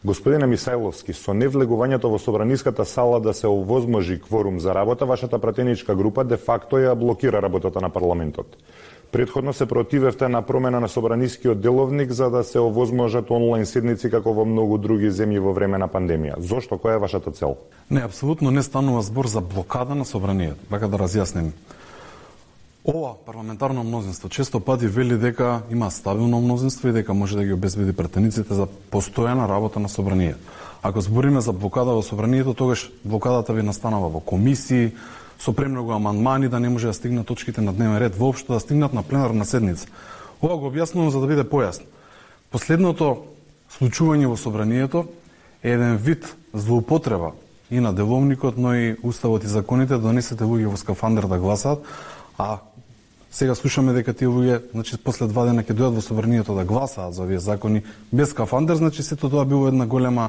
Господине Мисајловски, со невлегувањето во собраниската сала да се овозможи кворум за работа, вашата пратеничка група де факто ја блокира работата на парламентот. Претходно се противевте на промена на собранискиот деловник за да се овозможат онлайн седници како во многу други земји во време на пандемија. Зошто? Која е вашата цел? Не, апсолутно не станува збор за блокада на собранието. Вака да разјасним. Ова парламентарно мнозинство често пати вели дека има стабилно мнозинство и дека може да ги обезбеди претениците за постојана работа на собранието. Ако збориме за блокада во собранието, тогаш блокадата ви настанава во комисии, со премногу амандмани да не може да стигнат точките на дневен ред, воопшто да стигнат на пленарна седница. Ова го објаснувам за да биде појасно. Последното случување во собранието е еден вид злоупотреба и на деловникот, но и уставот и законите да донесете луѓе во скафандер да гласаат, а сега слушаме дека тие луѓе, значи после 2 дена ќе дојдат во собранието да гласаат за овие закони без скафандер, значи сето тоа било една голема,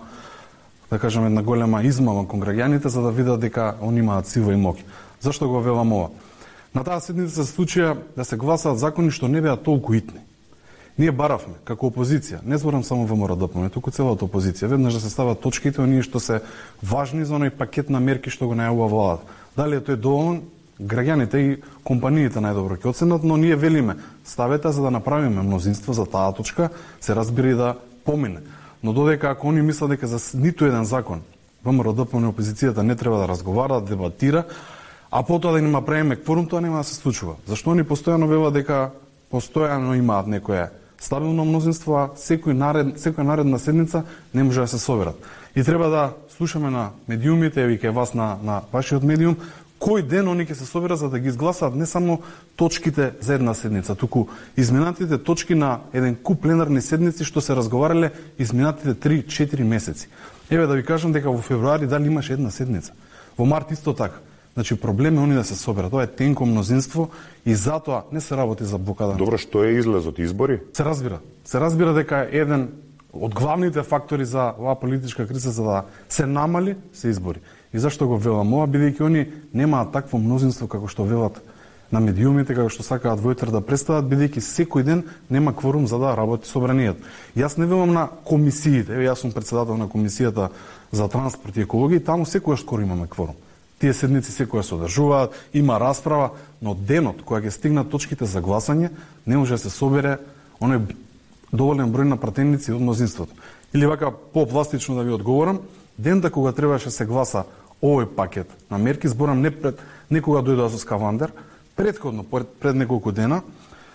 да кажеме, една голема измама кон граѓаните за да видат дека они имаат сила и моќ. Зашто го велам ова? На таа седница се случија да се гласаат закони што не беа толку итни. Ние баравме како опозиција, не зборам само ВМРО-ДПМНЕ, туку целата опозиција, веднаш да се стават точките оние што се важни за оној пакет на мерки што го најавува владата. Дали е тој доволен? Граѓаните и компаниите најдобро ќе оценат, но ние велиме ставете за да направиме мнозинство за таа точка, се разбира и да помине. Но додека ако они мислат дека за ниту еден закон ВМРО-ДПМНЕ опозицијата не треба да разговара, да дебатира, а потоа да нема правиме кворум, тоа нема да се случува. Зашто они постојано велат дека постојано имаат некое стабилно мнозинство, а секоја наредна седница не може да се соберат. И треба да слушаме на медиумите, еви кај вас на вашиот медиум, кој ден они ќе се соберат за да ги изгласаат не само точките за една седница, туку изминатите точки на еден куп пленарни седници што се разговарале изминатите 3-4 месеци. Еве да ви кажам дека во февруари дали имаше една седница. Во март исто така. Значи проблем е они да се соберат. Тоа е тенко мнозинство и затоа не се работи за блокада. Добро, што е излезот? Избори? Се разбира. Се разбира дека еден од главните фактори за оваа политичка криза за да се намали се избори. И зашто го велам ова, бидејќи они немаат такво мнозинство како што велат на медиумите, како што сакаат во утре да представат, бидејќи секој ден нема кворум за да работи собранието. Јас не велам на комисиите, еве јас сум претседател на комисијата за транспорт и екологија, таму секогаш скоро имаме кворум. Тие седници секоја се одржуваат, има расправа, но денот кога ќе стигнат точките за гласање, не може да се собере оној доволен број на пратеници од мнозинството. Или вака попластично да ви одговорам, дента кога требаше се гласа овој пакет на мерки, зборам не кога дојдоа со скафандер, предходно, пред неколку дена,